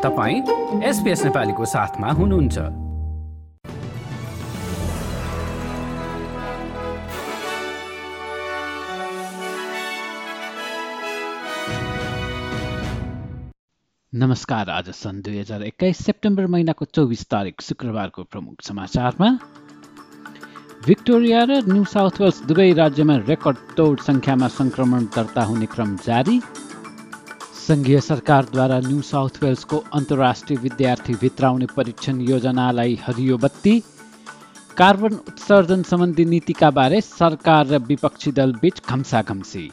तपाईं SBS नेपालीको साथमा हुनुहुन्छ। नमस्कार, आज सन् 2021 सेप्टेम्बर महिनाको 24 तारिक शुक्रबारको प्रमुख समाचारमा भिक्टोरिया र न्यू साउथ वेल्स दुवै राज्यमा रेकर्ड तोड संख्यामा संक्रमण दर्ता हुने क्रम जारी, संघीय सरकारद्वारा न्यू साउथ वेल्सको अन्तर्राष्ट्रिय विद्यार्थी भित्राउने परीक्षण योजनालाई हरियो बत्ती, कार्बन उत्सर्जन सम्बन्धी नीतिका बारे सरकार र विपक्षी दल बीच घम्साघम्सी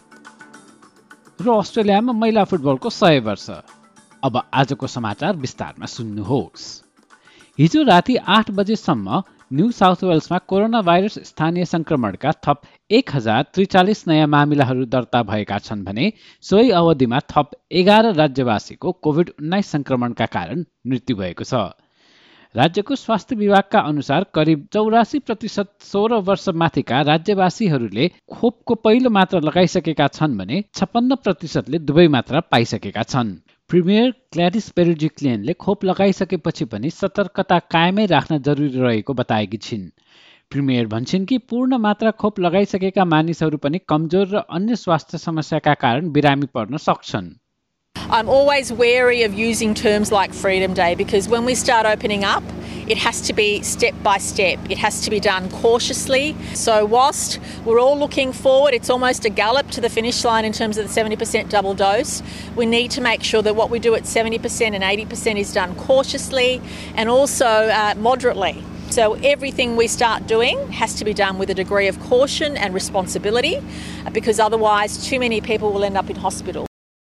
र अस्ट्रेलियामा महिला फुटबलको 100 वर्ष। अब आजको समाचार विस्तारमा सुन्नुहोस्। हिजो राति 8 बजेसम्म न्यू साउथ वेल्समा कोरोना भाइरस स्थानीय संक्रमणका थप 1043 नयाँ मामिलाहरू दर्ता भएका छन् भने सोही अवधिमा थप 11 राज्यवासीको कोभिड-19 संक्रमणका कारण मृत्यु भएको छ। राज्यको स्वास्थ्य विभागका अनुसार करिब 84% 16 वर्ष माथिका राज्यवासीहरूले खोपको पहिलो मात्रा लगाइसकेका छन् भने 56%ले दुवै मात्रा पाइसकेका छन्। प्रिमियर ग्ल्याडिस बेरुजिक्लियनले खोप लगाइसकेपछि पनि सतर्कता कायमै राख्न जरुरी रहेको बताएकी छिन्। प्रिमियर भन्छन् कि पूर्ण मात्रा खोप लगाइसकेका मानिसहरू पनि कमजोर र अन्य स्वास्थ्य समस्याका कारण बिरामी पर्न सक्छन्। I'm always wary of using terms like Freedom Day because when we start opening up, it has to be step by step. It has to be done cautiously. So whilst we're all looking forward, it's almost a gallop to the finish line in terms of the 70% double dose. We need to make sure that what we do at 70% and 80% is done cautiously and also moderately. So everything we start doing has to be done with a degree of caution and responsibility because otherwise too many people will end up in hospital.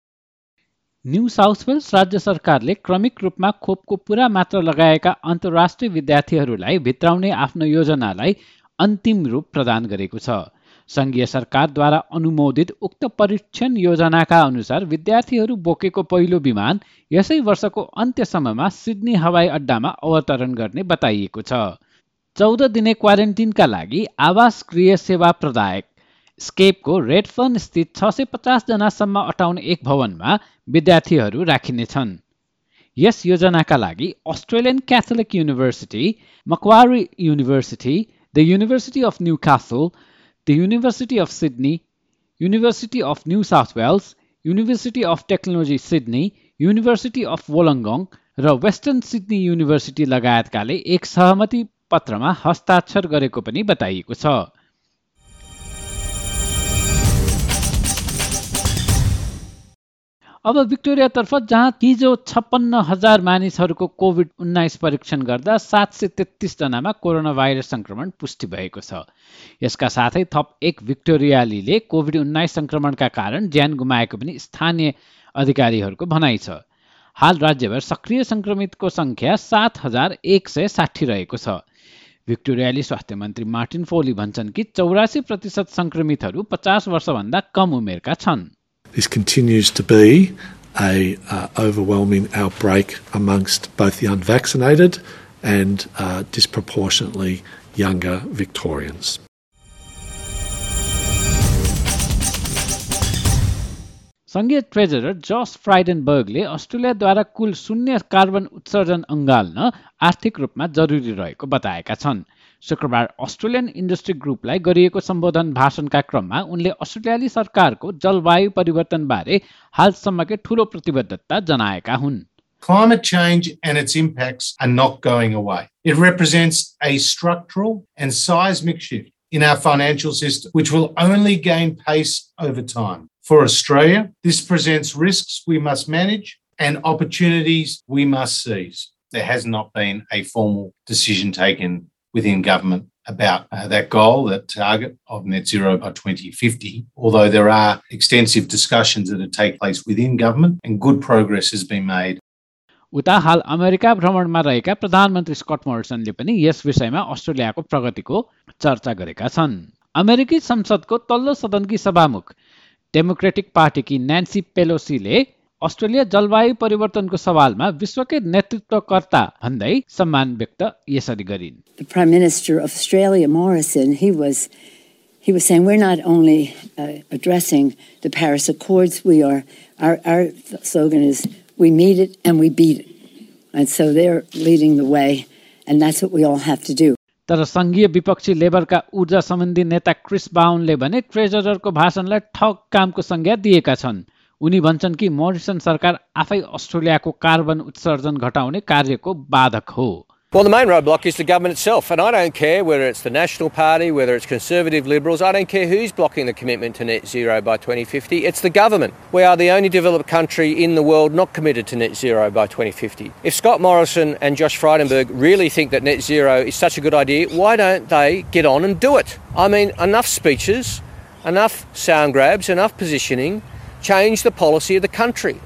New South Wales राज्य सरकारले क्रमिक रूपमा खोपको पूरा मात्रा लगाएका अन्तर्राष्ट्रिय विद्यार्थीहरूलाई भित्राउने आफ्नो योजनालाई अन्तिम रूप प्रदान गरेको छ। संघीय सरकारद्वारा अनुमोदित उक्त परीक्षण योजनाका अनुसार विद्यार्थीहरू बोकेको पहिलो विमान यसै वर्षको अन्त्यसम्ममा सिडनी हवाई अड्डामा अवतरण गर्ने बताइएको छ। 14 दिने क्वारेन्टिनका लागि आवास गृह सेवा प्रदायक स्केपको रेडफर्न स्थित 650 जनासम्म अटाउने एक भवनमा विद्यार्थीहरू राखिनेछन्। यस योजनाका लागि Australian Catholic university, Macquarie university, the university of Newcastle, the university of Sydney, university of New South Wales, university of technology Sydney, university of Wollongong र वेस्टर्न सिडनी युनिभर्सिटी लगायतकाले एक सहमति पत्रमा हस्ताक्षर गरेको पनि बताइएको छ। अब भिक्टोरियातर्फ जहाँ हिजो 56,000 मानिसहरूको कोभिड-19 परीक्षण गर्दा 733 जनामा कोरोना भाइरस संक्रमण पुष्टि भएको छ। यसका साथै थप एक भिक्टोरियालीले कोभिड-19 संक्रमणका कारण ज्यान गुमाएको पनि स्थानीय अधिकारीहरूको भनाइ छ। हाल राज्यभर सक्रिय संक्रमितको संख्या 7,160 रहेको छ। भिक्टोरियाली स्वास्थ्य मन्त्री मार्टिन फोली भन्छन् कि 84% संक्रमितहरू 50 वर्षभन्दा कम उमेरका छन्। This continues to be a overwhelming outbreak amongst both the unvaccinated and disproportionately younger Victorians. संघीय ट्रेजरर जस फ्राइडेनबर्गले अस्ट्रेलियाद्वारा कुल शून्य कार्बन उत्सर्जन अँगाल्न आर्थिक रूपमा जरुरी रहेको बताएका छन्। शुक्रबार अस्ट्रेलियन इन्डस्ट्री ग्रुपलाई गरिएको सम्बोधन भाषणका क्रममा उनले अस्ट्रेलियाली सरकारको जलवायु परिवर्तनबारे हालसम्मकै ठूलो प्रतिबद्धता जनाएका हुन्। Climate change and its impacts are not going away. It represents a structural and seismic shift in our financial system, which will only gain pace over time. For Australia, this presents risks we must manage and opportunities we must seize. There has not been a formal decision taken within government about that goal, that target of net zero by 2050, although there are extensive discussions that take place within government and good progress has been made. उता हाल America भ्रमणमा रहेका प्रधानमन्त्री Scott मोरिसनले पनि यस विषयमा अस्ट्रेलियाको प्रगतिको चर्चा गरेका छन्। अमेरिकी संसदको तल्लो सदनकी सभामुख डेमोक्रेटिक पार्टीकी न्यान्सी पेलोसीले अस्ट्रेलिया जलवायु परिवर्तनको सवालमा विश्वकै नेतृत्वकर्ता भन्दै सम्मान व्यक्त यसरी गरिन्। The Prime Minister of Australia, Morrison, he was saying we're not only addressing the Paris Accords, our slogan is we meet it and we beat it. And so they're leading the way, and that's what we all have to do. तर संघीय विपक्षी लेबरका ऊर्जा सम्बन्धी नेता Chris बाउनले भने ट्रेजररको भाषणलाई ठग कामको संज्ञा दिएका छन्। उनी भन्छन् कि मोरिसन सरकार आफै अस्ट्रेलियाको कार्बन उत्सर्जन घटाउने कार्यको बाधक हो। Well, the main roadblock is the government itself, and I don't care whether it's the National Party, whether it's Conservative Liberals, I don't care who's blocking the commitment to net zero by 2050, it's the government. We are the only developed country in the world not committed to net zero by 2050. If Scott Morrison and Josh Frydenberg really think that net zero is such a good idea, why don't they get on and do it? I mean, enough speeches, enough sound grabs, enough positioning, change the policy of the country.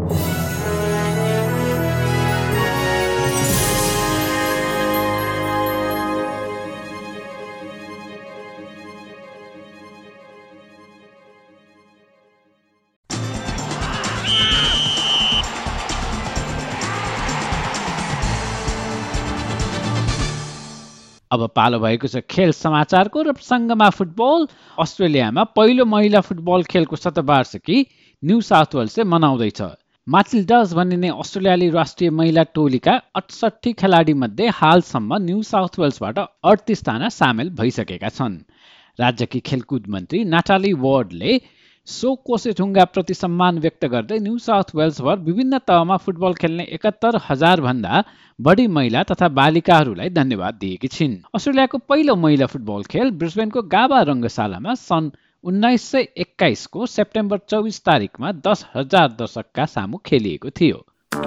अब पालो भएको छ खेल समाचारको र प्रसङ्गमा football. अस्ट्रेलियामा पहिलो महिला फुटबल खेलको शतवार्षिकी न्यू साउथ वेल्सले मनाउँदैछ। माटिल्डाज भनिने अस्ट्रेलियाली राष्ट्रिय महिला टोलीका 68 खेलाडी मध्ये हालसम्म न्यू साउथ वेल्सबाट 38 जना सामेल भइसकेका छन्। राज्यकी खेलकुद मन्त्री नाटाली वार्डले सो कोसेठुङ्गा प्रति सम्मान व्यक्त गर्दै न्यू साउथ वेल्सभर विभिन्न तहमा फुटबल खेल्ने 71,000 भन्दा बढी महिला तथा बालिकाहरूलाई धन्यवाद दिएकी छिन्। अस्ट्रेलियाको पहिलो महिला फुटबल खेल ब्रिस्बेनको गाबा रङ्गशालामा सन् 1921 को सेप्टेम्बर 24 तारिकमा 10,000 दर्शकका सामु खेलिएको थियो।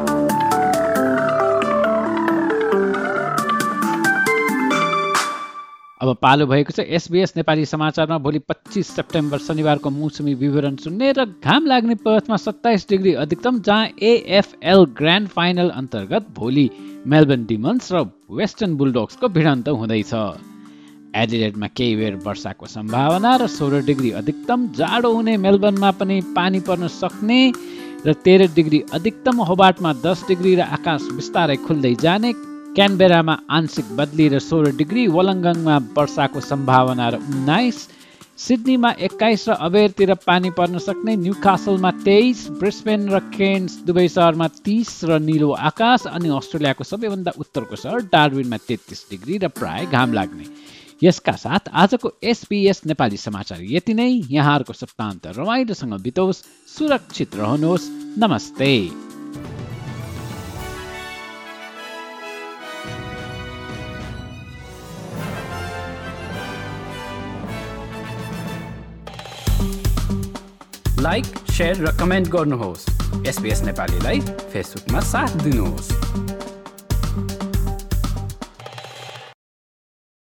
अब पालो भएको छ SBS नेपाली समाचारमा भोलि 25 सेप्टेम्बर शनिबारको मौसमी विवरण सुन्ने र घाम लाग्ने पर्थमा 27 डिग्री अधिकतम, जहाँ AFL ग्रान्ड फाइनल अन्तर्गत भोलि मेलबर्न डिमन्स र वेस्टर्न बुलडोग्सको भिडन्त हुँदैछ। एडिलेडमा केही बेर वर्षाको सम्भावना र 16 डिग्री अधिकतम, जाडो हुने मेलबर्नमा पनि पानी पर्न सक्ने र 13 डिग्री अधिकतम, होबार्टमा 10 डिग्री र आकाश बिस्तारै खुल्दै जाने, क्यानबेरामा आंशिक बदली र 16 डिग्री, वलङ्गङमा वर्षाको सम्भावना र 19, सिडनीमा 21 र अबेरतिर पानी पर्न सक्ने, न्यूकासलमा 23, ब्रिस्बेन र केन्स दुवै सहरमा 30 र निलो आकाश, अनि अस्ट्रेलियाको सबैभन्दा उत्तरको सहर डार्विनमा 33 डिग्री र प्राय घाम लाग्ने। यसका साथ आजको SBS नेपाली समाचार यति नै। यहाँहरूको सप्ताहन्त रमाइलोसँग बितोस्, सुरक्षित रहनुहोस्, नमस्ते। लाइक, शेयर र कमेन्ट गर्नुहोस्। SBS नेपालीलाई फेसबुकमा साथ दिनुहोस्।